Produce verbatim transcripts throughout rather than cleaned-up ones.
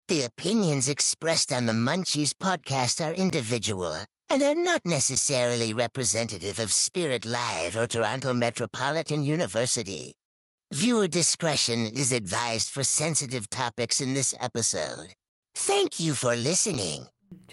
The opinions expressed on the Munchies podcast are individual and are not necessarily representative of Spirit Live or Toronto Metropolitan University. Viewer discretion is advised for sensitive topics in this episode. Thank you for listening.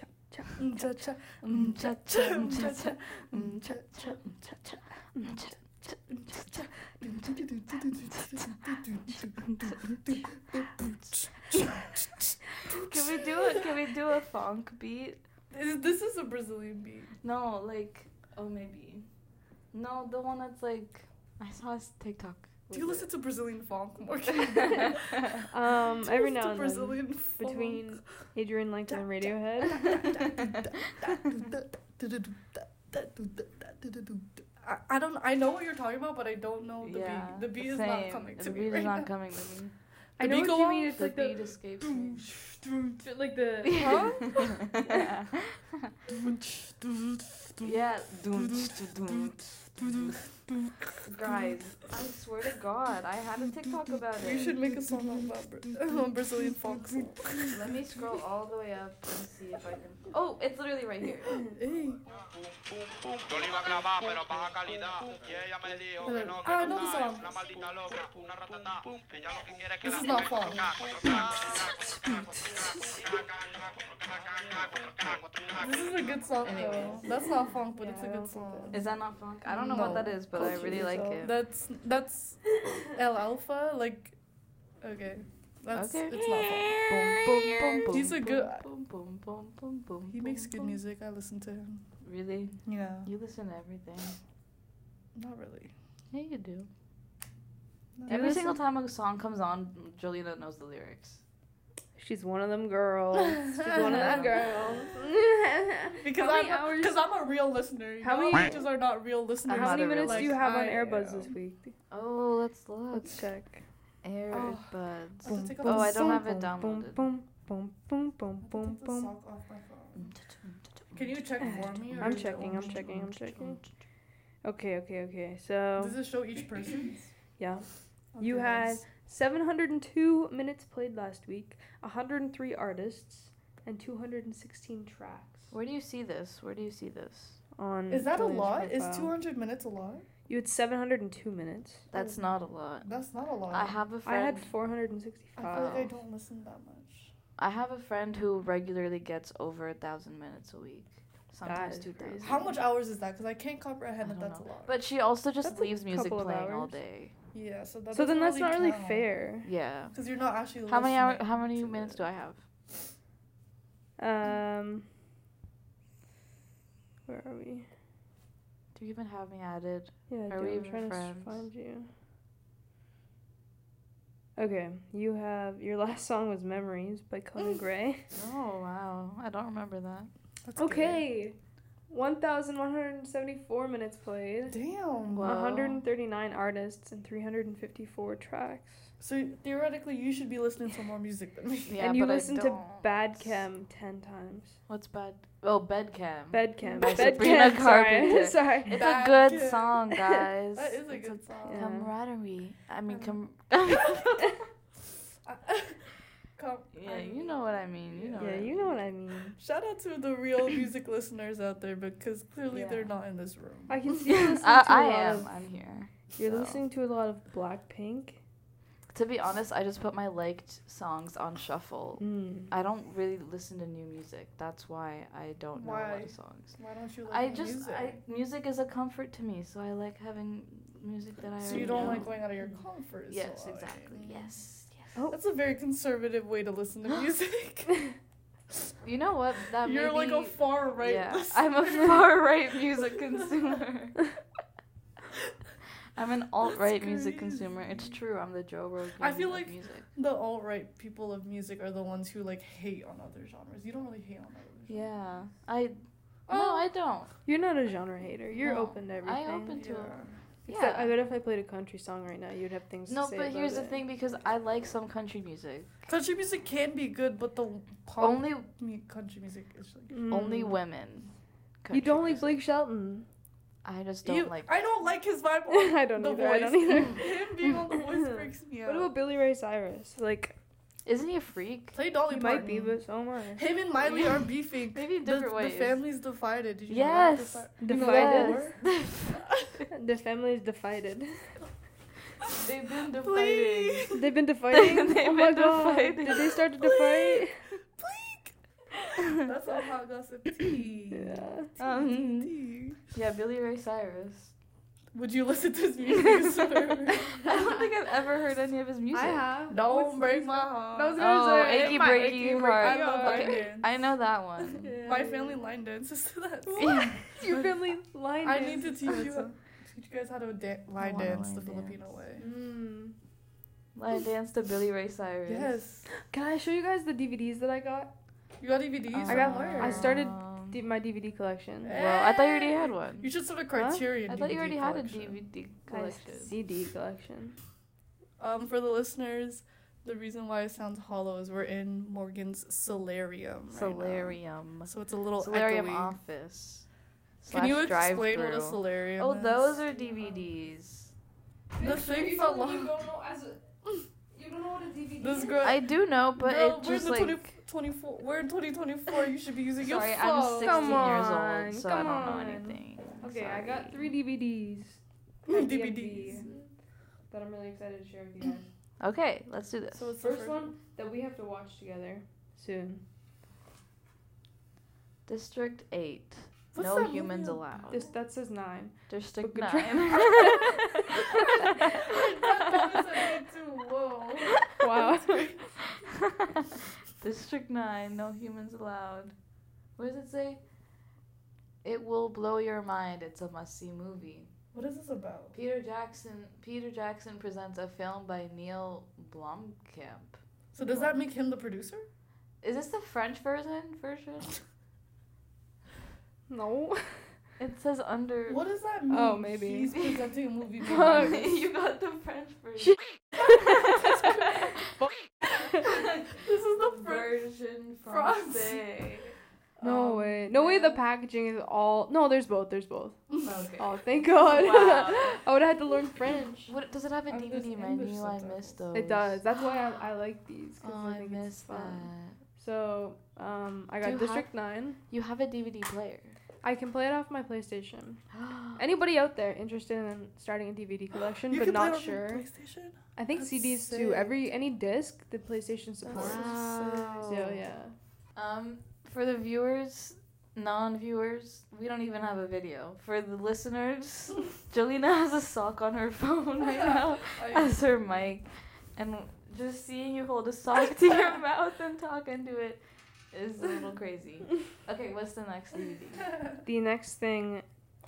Can we do it? Can we do a funk beat? Is, this is a Brazilian beat. No, like oh maybe. No, the one that's like I saw a TikTok. Do you listen to Brazilian funk more? um, Do you every listen now to and Brazilian then, funk? between Adrian Lincoln and Radiohead. I, I don't. I know what you're talking about, but I don't know the Yeah, beat. The beat is same. not coming to the me. beat right is not now. coming to me. I The know beat what go you mean. on? It's The like beat the escapes me. like the huh? yeah. Yeah. Doom, doom, doom. Guys, I swear to God, I had a TikTok about it. We should make a song about Bra- uh, Brazilian funk song. Let me scroll all the way up and see if I can. Oh, it's literally right here. Hey. Yo le iba a clavar, pero baja calidad. Y ella me dijo que no, que Ah, I no know the sabe. song. Una maldita loca, una ratata. Ella lo que quiere es que This la is not toque. funk. This is a good song Anyways. though. That's not funk, but Yeah, it's a I good don't think song. Is that not funk? I don't know No. what that is, but I Culture really like yourself. it. That's that's El Alfa. Like, okay, that's Okay. it's not funk. Boom, boom, boom, boom. He's a good- Boom, boom, boom, boom, boom. He makes boom, good boom. music. I listen to him. Really? Yeah, You listen to everything. not really. Yeah, you do. No. Every listen- single time a song comes on, Jolina knows the lyrics. She's one of them girls. She's one of them girls. Because How many I'm hours- because I'm a real listener. You How know, many- bitches are not real listeners. I'm How not many a real minutes do you like have on I Airbuds am. this week? Oh, let's look. Let's check. Earbuds. I have to take off Oh, the I don't sock. have it boom, downloaded. boom, boom, boom, boom, I boom, have to take the boom. sock off my phone. Can you check for me? Or I'm is it checking, I'm only- checking, I'm checking. Okay, okay, okay. So, Does it show each person? yeah. You Okay, had nice. seven hundred two minutes played last week, one hundred three artists, and two hundred sixteen tracks Where do you see this? Where do you see this? on Is that a Julian's lot? Is profile. two hundred minutes a lot? You had seven hundred two minutes. That's not a lot. That's not a lot. I have a I friend. had four hundred I feel sixty-five. like I Wow. don't listen that much. I have a friend who regularly gets over a thousand minutes a week. Sometimes is two crazy. thousand. How much hours is that? Because I can't I comprehend that don't that's know. a lot. But she also just That's a leaves music couple of playing all hours. day. Yeah, so that So then doesn't that's not really count. fair. Yeah. Because you're not actually. How many hour, listening How many to minutes it. do I have? Um, where are we? Do you even have me added? Yeah, Are dude, we I'm even trying friends? to find you. Okay, you have your last song was "Memories" by Conan Gray. Oh wow, I don't remember that. That's good. Okay, one thousand one hundred seventy-four minutes played, Damn. Wow. one hundred thirty-nine artists, and three hundred fifty-four tracks. So theoretically, you should be listening to more music than me. Yeah, and you but I listened to don't. Bad Chem ten times. What's bad? Oh, Bedcam. Bed Chem. By Bed Sabrina Chem, sorry. Carpenter. sorry. It's Bad a good Chem. song, guys. That is a It's good song. Yeah. camaraderie. I mean, com- Come, yeah, I- you know what I mean. You know. Yeah, what I you mean. know what I mean. Shout out to the real music listeners out there because clearly Yeah. they're not in this room. I can see you listening I, to I a lot am. of. I'm here. You're so. listening to a lot of Blackpink. To be honest, I just put my liked songs on shuffle. Mm. I don't really listen to new music. That's why I don't know a lot Why? of songs. Why don't you like I new just music? I, music is a comfort to me, so I like having music that I. so already you don't know. like going out of your comfort Yes, zone. exactly. Yes, yes. Oh. That's a very conservative way to listen to music. You know what? That You're maybe, like a far right. Yeah, listener. I'm a far right music consumer. I'm an alt right music crazy. consumer. It's true. I'm the Joe Rogan I feel of like- music. The alt right people of music are the ones who like hate on other genres. You don't really hate on other genres. Yeah, I. Oh. No, I don't. You're not a genre hater. You're No, open to everything. I open to Yeah. it. Except Yeah. I bet if I played a country song right now, you'd have things No, to say but about here's the it. thing, because I like some country music. Country music can be good, but the pop Only mu- country music is like. Mm. only women. You country don't like music. Blake Shelton. I just don't You- like. I don't like his vibe. On I don't the either. voice. I don't either. Him being on the voice breaks me out. What about Billy Ray Cyrus? Like, Isn't he a freak? Play Dolly He Parton. might be, but so am I. Him and Miley are beefing. Maybe in The, different the ways. family's divided. Did you Yes. know that? Divided. Yes. The family is divided. They've been dividing. Please. They've been dividing. They've Oh my been god! dividing. Did they start to fight? That's all hot gossip tea. Yeah. Um, Tea. yeah, Billy Ray Cyrus. Would you listen to his music? sir? I don't think I've ever heard any of his music. I have. Don't break my heart. I was Oh, gonna say, Achy my Breaky Achy Breaky Heart. I love Heart. line dance. I know that one. Yeah. My family line dances to that. Yeah. Your family line I need to dance. teach you, teach you guys how to da- line wanna dance the line Filipino dance. way. Mm. Line dance to Billy Ray Cyrus. Yes. Can I show you guys the D V Ds that I got? You got D V Ds? I got- Where? I started Um, D- my D V D collection. Well, I thought you already had one. You should start a Criterion I thought you D V D already had a collection. D V D My collection. C D collection. Um, for the listeners, the reason why it sounds hollow is we're in Morgan's solarium. right now. Solarium. So it's a little Solarium echoey. office. Can you slash explain what a drive-through. solarium Oh, is? those are D V Ds. The thing fell off. You don't know what a D V D This girl. I do know, but girl, it we're in just the like. twenty twenty-four. We're in twenty twenty-four. You should be using Sorry, your I'm phone. sixteen Come years on, old, so come I don't know on. anything. Okay, I Sorry. got three D V Ds D V Ds. that I'm really excited to share with you guys. Okay, let's do this. So it's the First one that we have to watch together soon. District eight. What's no that movie humans about? allowed. This that says nine. District But nine. Whoa. Wow. District nine. No humans allowed. What does it say? It will blow your mind. It's a must-see movie. What is this about? Peter Jackson. Peter Jackson presents a film by Neil Blomkamp. So does that make him the producer? Is this the French version? Version? No. It says under. What does that mean? Oh, maybe. He's presenting a movie. Fuck. You got the French version. This is the French. version France. français. No Um, way. No way the yeah. packaging is all. No, there's both. There's both. Okay. Oh, thank God. Wow. I would have had to learn French. What does it have a Um, D V there's D English menu? I subtitles. missed those. It does. That's why I, I like these. Cause Oh, I I think it's missed fun. that. So, um, I Do got you District nine. You have a D V D player. I can play it off my PlayStation. Anybody out there interested in starting a D V D collection You but can play it not on your sure? PlayStation? I think That's C Ds too. sick. Every any disc the PlayStation supports. Wow. So yeah. Um, for the viewers, non-viewers, we don't even have a video. For the listeners, Jolena has a sock on her phone right now I- as her mic, and just seeing you hold a sock to your mouth and talk into it is a little crazy. Okay, what's the next D V D? The next thing.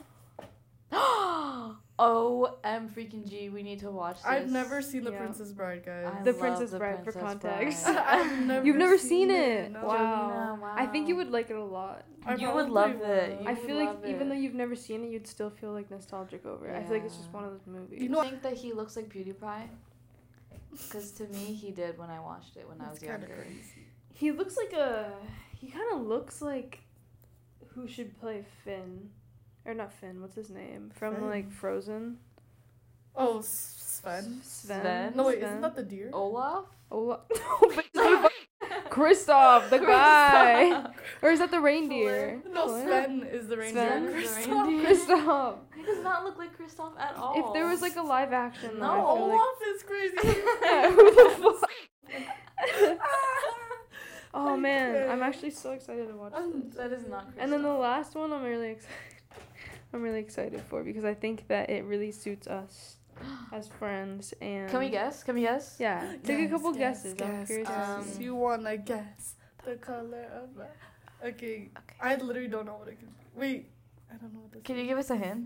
O M freaking G, we need to watch this. I've never seen The Yeah. Princess Bride, guys. I The love Princess The Bride, for Princess context. Bride. I've never You've never seen it. No. Wow. Jolena, I think you wow. would like it a lot. I You would probably love will. it. You I would feel like love even it. though you've never seen it, you'd still feel like nostalgic over it. I feel like it's just Yeah. one of those movies. You You know- think that he looks like PewDiePie? Because to me, he did when I watched it when I was That's kinda younger. crazy. He looks like a. He kind of looks like. Who should play Finn? Or not Finn, what's his name? From Finn. like Frozen? Oh, S- Sven. Sven. Sven? No, wait, Sven. isn't that the deer? Olaf? Ola- Kristoff, the guy! Or is that the reindeer? No, What? Sven is the reindeer. Sven? The Kristoff. reindeer. Kristoff. He does not look like Kristoff at all. If there was like a live action, though, No, I feel like- Olaf is crazy. Yeah, who the fuck? Oh man, I'm actually so excited to watch this. That is not Kristoff. And then the last one, I'm really excited. I'm really excited for because I think that it really suits us as friends. And Can we guess? Can we guess? Yeah, take a Guess, couple guess, guesses. I'm guess, curious to guess. see. You wanna guess the color of my... Okay, Okay. I literally don't know what it could be. Wait, I don't know what this Can is. you give us a hint?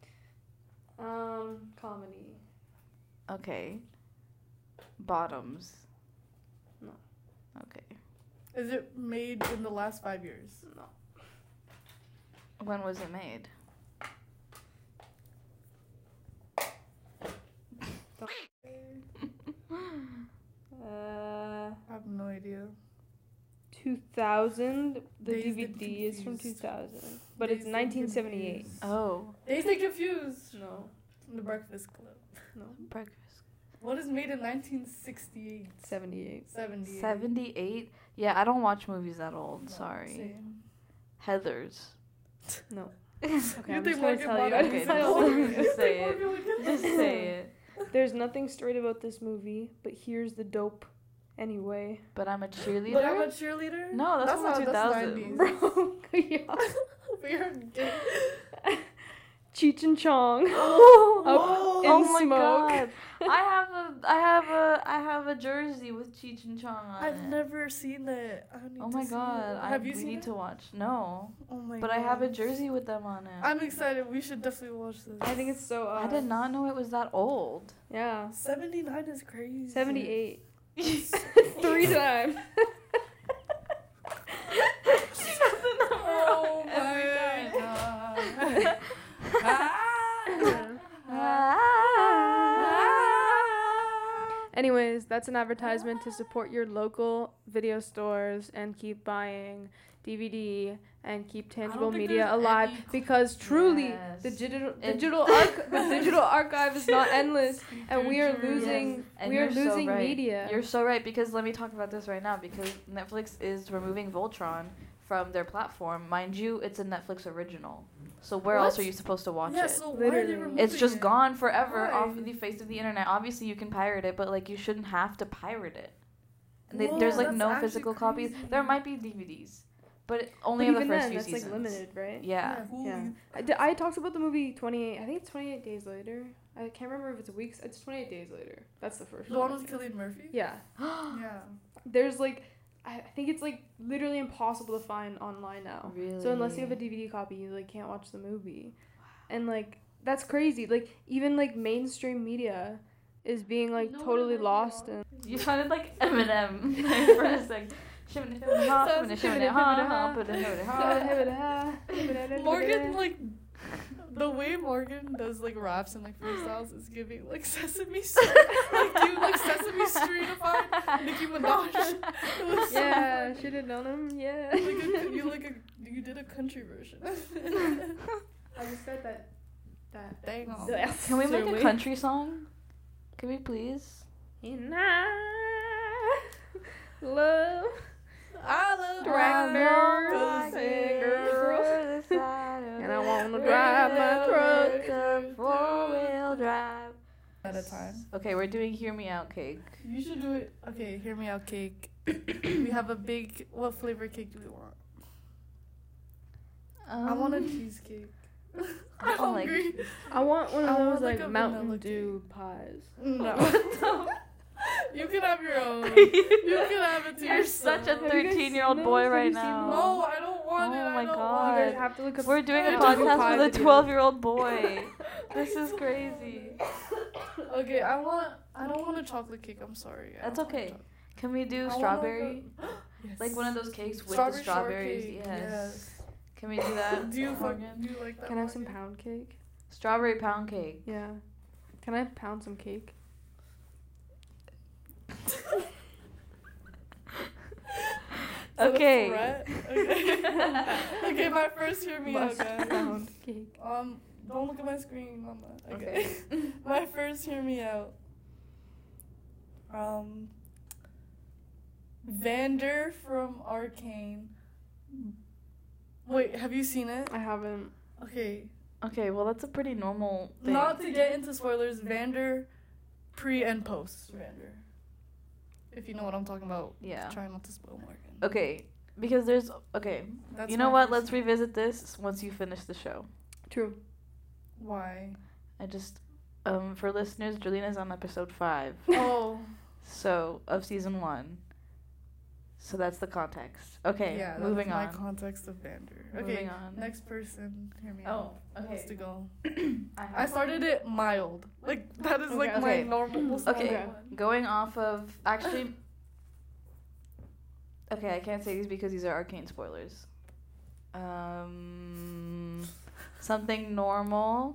Um, comedy. Okay. Bottoms. No. Okay. Is it made in the last five years? No. When was it made? Uh, I have no idea. two thousand. The Dazed D V and D is from two Confused. thousand, but Dazed it's and nineteen seventy-eight. Confused. Oh. Dazed and Confused. No, The Breakfast Club. no. Breakfast. What is made in nineteen sixty-eight? seventy-eight. seventy-eight. seventy-eight? Yeah, I don't watch movies that old. No, Sorry. same. Heathers. No. You Okay, I'm think just gonna Morgan tell you. Bogart Okay, is just- old? just say it. Just say it. There's nothing straight about this movie, but here's the dope anyway. But I'm a cheerleader. But I'm a cheerleader? No, that's, That's from not- two that's thousand. nineties. Bro, yeah. We are gay. Cheech and Chong. Oh, Up in oh my smoke. god! I have a, I have a, I have a jersey with Cheech and Chong on I've it. never seen that. I need Oh to my see god! it. I, Have you we seen need it? to watch. No, Oh my but god. I have a jersey with them on it. I'm excited. We should definitely watch this. I think it's so uh, I did not know it was that old. Yeah. seventy-nine is crazy. seventy-eight. Three times. Oh Every my god. Anyways, that's an advertisement to support your local video stores and keep buying D V D and keep tangible think media there's alive any- because truly the Yes. digital It- digital arch- the digital archive is not endless and we are losing And we are you're so losing right. media. You're so right, because let me talk about this right now, because Netflix is removing Voltron from their platform. Mind you, it's a Netflix original. So where else What? are you supposed to watch Yeah, it? so why are they Literally. removing It's just it? gone forever Why? off the face of the internet. Obviously, you can pirate it, but like you shouldn't have to pirate it. And they, Whoa, there's like that's no actually physical copies. crazy. There might be D V Ds, but it- but only in the even first then, few that's seasons. like limited, right? Yeah. who Yeah. you- I, d- I talked about the movie twenty-eight. I think it's twenty-eight days later. I can't remember if it's weeks. It's twenty-eight days later. That's the first The one. one with Cillian Murphy? Yeah. Yeah. There's like, I I think it's like literally impossible to find online now. Really? So unless you have a D V D copy, you like can't watch the movie. And like that's crazy. Like even like mainstream media is being like totally lost and You sounded like Eminem for a second. Shimmy, shimmy, ha, shimmy, shimmy, ha, ha, put it, put it, ha. Morgan, like, the way Morgan does, like, raps and, like, freestyles is giving, like, Sesame Street. Like, you, like, Sesame Streetified Nicki Minaj. It was so yeah, funny. should have known him. Yeah. Like a, you, like, a, you did a country version. I just said that. That. Dang. Can we make a country song? Can we please? And I love I love tractors and I want to drive my truck. Four wheel drive. At a time. Okay, we're doing Hear Me Out Cake. You should do it. Okay, hear me out, cake. We have a big. What flavor cake do we want? I want a Um, cheesecake. I I'm don't like- hungry. I want one of I those want, like, like, a Mountain vanilla Dew pies. No. You can have your own. You can have it to You're yourself. such a Have you guys thirteen-year-old seen boy those? Have right you seen now. No, I don't want Oh it. I my don't God. want You it. guys have to look up. We're doing a I do podcast pie with a videos. twelve-year-old boy. This is crazy. Okay, I want. I don't want a chocolate cake. I'm sorry. I That's don't want okay. chocolate. Can we do I wanna strawberry? go- Yes. Like one of those cakes with Strawberry the strawberries. shortcake, Yes. yes. Can we do that? Do you fuck, Morgan? do you like that? Can I have some Morgan? pound cake? Strawberry pound cake. Yeah. Can I pound some cake? Is that a Okay. threat? Okay. Okay, my first hear me out, Must guys. pound cake. Um, don't look at my screen, Mama. Okay. Okay. My first hear me out. Um, Vander from Arcane. Wait, have you seen it? I haven't. Okay. Okay, well that's a pretty normal thing. Not to get into spoilers, Vander pre and post Vander. If you know what I'm talking about. Yeah. Try not to spoil Morgan. Okay, because there's okay. That's you know my what? first Let's hear- revisit this once you finish the show. True. Why? I just um for listeners, Julina's on episode five. Oh. So of season one. So that's the context. Okay, Yeah, that moving was my on. context of Vander. Okay, Moving on. next person, hear me Oh, out. Who okay. wants to go? I, I started it mild. Like, that is like Okay, my okay. normal most Okay. normal one. Going off of actually. Okay, I can't say these because these are arcane spoilers. Um, something normal.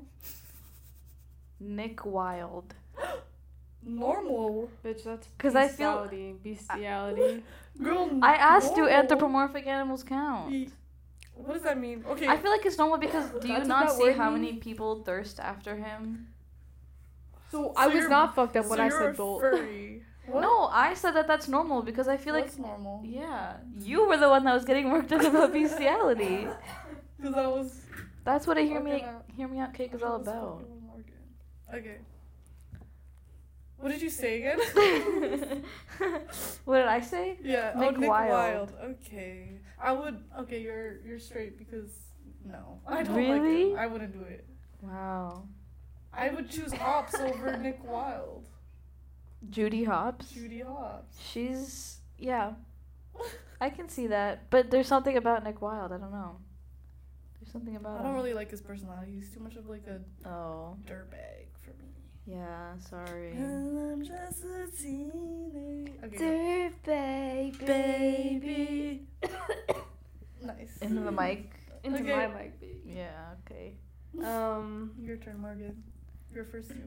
Nick Wilde. Normal? Bitch, that's 'Cause I feel- bestiality. Bestiality. Girl, I asked, do normal? anthropomorphic animals count? Ye- What does that mean? Okay. I feel like it's normal because do you That's what not that see word how means? many people thirst after him? So I was you're- not fucked up so when I you're said a bolt. furry. What? No, I said that that's normal because I feel like What's normal? yeah, you were the one that was getting worked up about bestiality. Because I was. That's what a hear me Fucking out. hear me out cake is I all was about. fucking with Morgan. Okay. What did you say again? What did I say? Yeah, Nick oh, Nick Wilde. Wilde. Okay, I would. Okay, you're you're straight because no, I don't like Really? him. I wouldn't do it. Wow. I would choose Hops over Nick Wilde. Judy Hopps. Judy Hops. She's yeah. I can see that, but there's something about Nick Wilde. I don't know. There's something about I don't him. really like his personality. He's too much of like a Oh, dirtbag for me. yeah. Sorry. I'm just a teenage. Okay, Dirtbag, baby. Nice. Into the mic. Into Okay. my mic, baby. Yeah. Okay. Um. Your turn, Morgan. Your first two.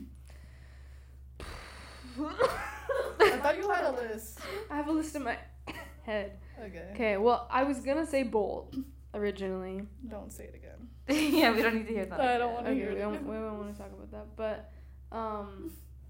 I thought you had a list. I have a list in my head. Okay. Okay, well, I was gonna say bolt originally. Don't say it again. Yeah, we don't need to hear that. I don't want to Okay, hear we it. don't, we don't want to talk about that, but um.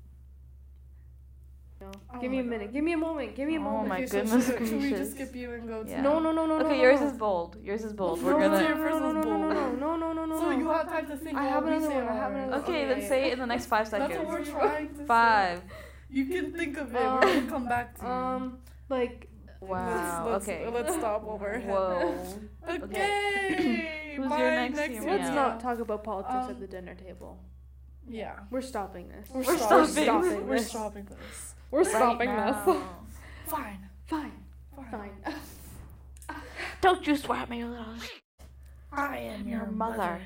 No. Oh Give me my a minute. God. Give me a moment. Give me a Oh moment. my Okay, so goodness should, should we gracious. just skip you and go to Yeah. No, no, no, no, no. Okay, no, yours no. is bold. Yours is bold. No, We're no, gonna. your first no, was no, no, bold. no, no, no, no, no, So no. you have time to think. I while have we another say one, I have ours. another Okay, Okay, then yeah, say yeah. it in the next five That's seconds. what we're trying to say. Five. You can think of it. Um, we're gonna come back to you. Um, like. Wow. Let's, okay. Let's, let's stop while we're ahead. Whoa. Okay. Who's my your next next hero? Let's Yeah. not talk about politics Um, at the dinner table. Yeah. We're stopping this. We're, We're stopping. stopping. We're this. stopping this. We're stopping Right this. now. Fine. Fine. Fine. Fine. Don't you swear at me, little. I am your mother.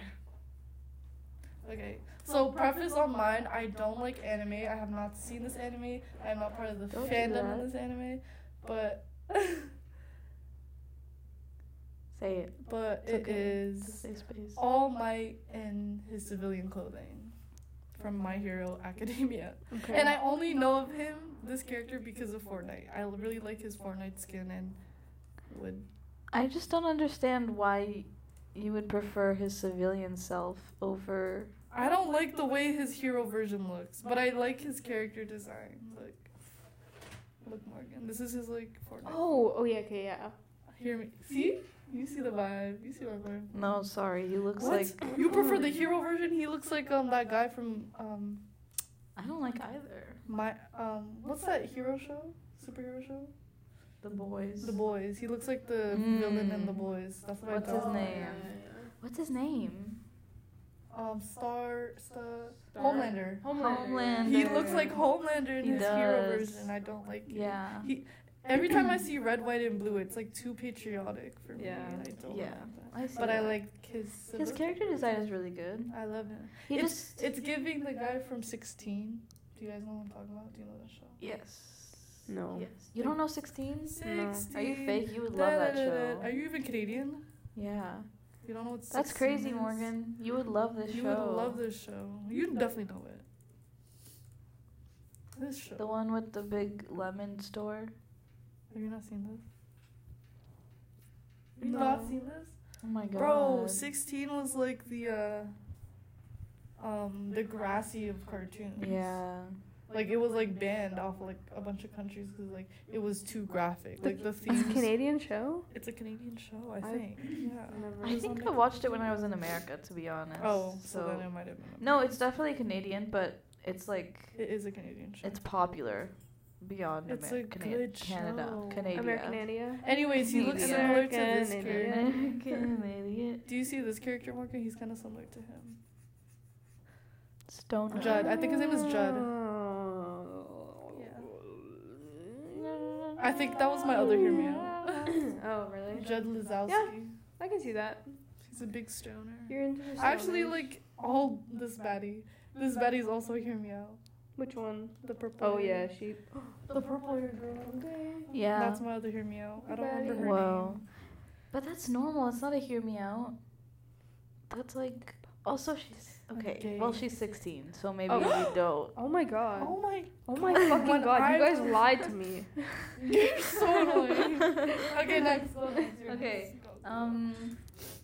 Okay. So preface on mine, I don't like anime. I have not seen this anime. I am not part of the Don't do fandom that. in this anime. But Say it. but It's it okay. is Just say space. All Might in his civilian clothing from My Hero Academia. Okay. And I only know of him, this character, because of Fortnite. I really like his Fortnite skin and would. I just don't understand why you would prefer his civilian self over. I don't like the way his hero version looks, but I like his character design. Like, look, Morgan. This is his like Fortnite. Oh, oh yeah, okay, yeah. Hear me? See? You see the vibe. You see what I'm going. No, sorry. He looks What? like. You prefer the hero version? He looks like um that guy from um I don't like either. my um what's that hero show? Superhero show? The boys. The Boys. He looks like the Mm. villain in The Boys. That's what What's I his thought. name? What's his name? Um, Star, Star, Homelander. Homelander. He looks like Homelander in He his hero does. version. I don't like it. Yeah. He, every time I see red, white, and blue, it's like too patriotic for me. Yeah. And I don't Yeah. like that. I see But I that. like his. His civilian character version. design is really good. I love him. He it's just. it's giving the guy from sixteen. Do you guys know what I'm talking about? Do you know that show? Yes. No. Yes. You don't know sixteen? sixteen. Are you fake? You would love that show. Are you even Canadian? Yeah. You don't know what That's sixteen crazy, is? Morgan. You would love this You show. would love this show. You definitely know it. This show. The one with the big lemon store. Have you not seen this? Have you No. not seen this? Oh my god. Bro, sixteen was like the uh um the Grassy of cartoons. Yeah. Like it was like banned off like a bunch of countries because like it was too graphic. Like the It's a themes. Canadian show? It's a Canadian show, I I- think. Yeah. Never. I think I watched it when I was in America, to be honest. Oh, so, so then it might have been. no, it's definitely Canadian, but it's like It is a Canadian show. it's popular beyond It's Amer- a Cana- good Canada. show. Canada. American India? Anyways, he looks Canadian. similar to this American character. American idiot. Do you see this character, Morgan? He's kind of similar to him. Stone. Judd. I think his name is Judd. Oh. I think that was my other hear me out. Oh, really? Judd Lazowski. Yeah. I can see that. He's a big stoner. You're into the I actually stoners. like all this baddie. This baddie's also hear me out. Which one? The purple. Oh, hair. yeah, she. The purple hair girl. Yeah. That's my other hear me out. I don't remember her Whoa. name. But that's normal. It's not a hear me out. That's like. Also, she's. Okay. Okay. Well, she's sixteen, so maybe Oh. we don't. Oh my god. Oh my. Oh my God. fucking When god, I you guys was- lied to me. You're so annoying. Okay, next. Go next. You're Okay, next. Go, go. Um.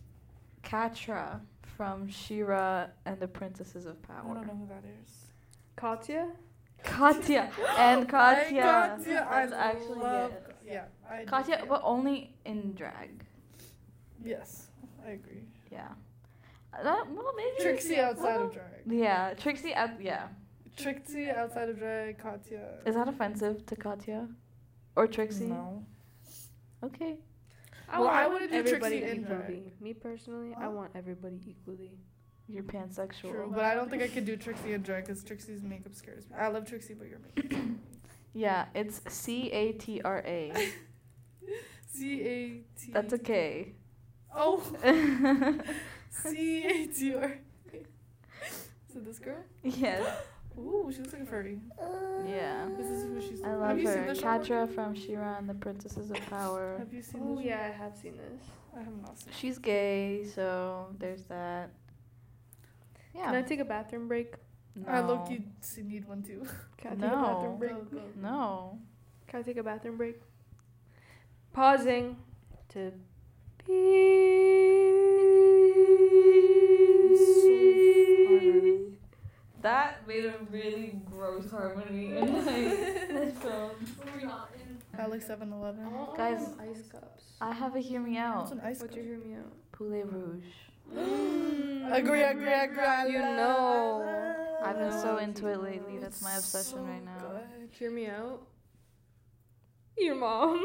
Katra from She-Ra and the Princesses of I Power. don't know who that is. Katya? Katya and Katya. Katya, I That's actually love. it. Yeah, I do, Katya, yeah. but only in drag. Yes, I agree. Yeah. Uh, That, well, maybe. Trixie outside of drag. Yeah, Trixie. Out, yeah. Trixie outside of drag. Katya. Is that offensive to Katya, or Trixie? No. Okay. I Well, want I wouldn't do everybody Trixie in drag. equally. Me personally, I Huh? want everybody equally. You're pansexual. True, but I don't think I could do Trixie in drag because Trixie's makeup scares me. I love Trixie, but your makeup. Yeah, it's C A T R A. C A T. That's a K. Oh. C A T R. Is it this girl? Yes. Ooh, she looks like a furry. Yeah. This is who she's. I Have love you seen her. the show? Katra from She-Ra and the Princesses of Power. Have you seen Oh the show? yeah, I have seen this. I have not seen. She's gay, so there's that. Yeah. Can I take a bathroom break? no. I low key need one too. Can I take a No. bathroom break? No. Can I take a bathroom break? Pausing to pee. That made a really gross harmony in my headphones. Alex seven eleven. Guys, ice cups. I have a hear me What's out. an ice Would cup? you hear me out? Poulet Rouge. Agree, agree, agree. You know. I've been so Oh, into it lately. That's my obsession right now. Hear me out. Your mom.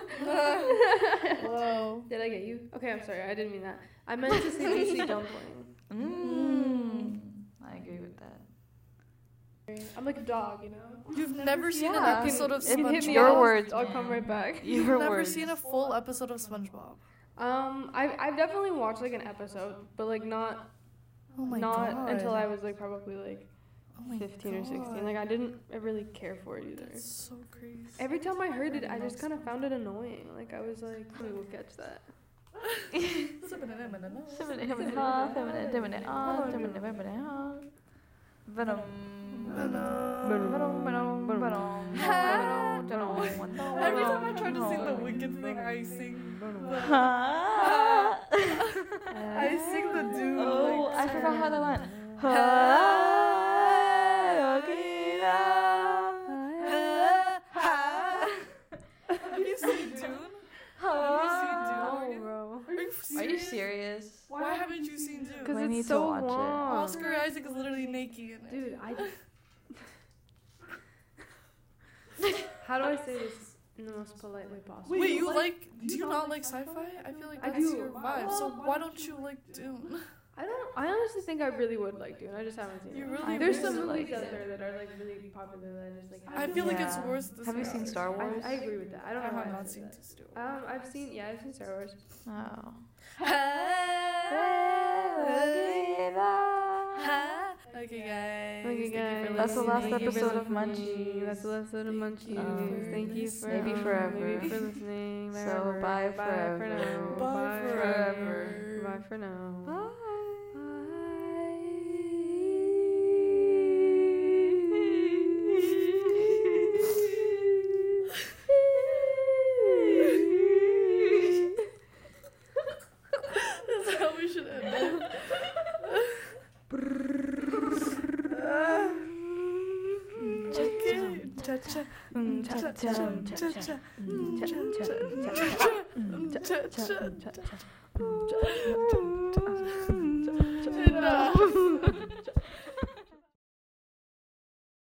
Whoa. Did I get you? Okay, I'm sorry. I didn't mean that. I meant to say juicy dumpling. Mmm. I agree with that. I'm like a dog, you know. You've never seen Yeah. an episode of You can hit me SpongeBob. Your I'll- words, I'll man. come right back. Your You've never words. seen a full episode of SpongeBob. Um, I've I've definitely watched like an episode, but like not Oh my not god. until I was like probably like oh my fifteen or god. sixteen. Like I didn't really care for it either. That's so crazy. Every time I heard it, I just kind of found it annoying. Like I was like, we will catch that. Venom. Every time I try to sing the Wicked thing, I sing the, I sing the dude. Oh, like, I forgot how that went. Have you seen Dune? Oh, bro. Are you Are you serious? Why haven't you seen Dune? Because We need it's to so watch it. long. Oscar Isaac is literally naked in it. Dude, I. How do I say this in the most polite way possible? Wait, you like? Do you not like sci-fi? I feel like I that's do. your vibe. So why don't you like Dune? I don't. I honestly think I really would like Dune. I just haven't seen You it. really There's would some like movies out it. there that are like really popular that I just like. I haven't feel seen. like it's Yeah. worth this. Have you seen Star Wars? I, I agree with that. I don't I know. why have I not said seen that. Star Um, I've seen. Yeah, I've seen Star Wars. Oh. Okay, guys. Okay, guys. That's the last Thank you for episode of listening. Munchies. That's the last episode of Munchies. Um, Thank you for maybe um, forever. Maybe for listening. So, Forever. bye Bye forever. for now. Bye forever. Bye for now. That's how we should end it. Okay. Cha-cha. Cha-cha. Cha-cha. Cha-cha. Cha-cha. Cha-cha.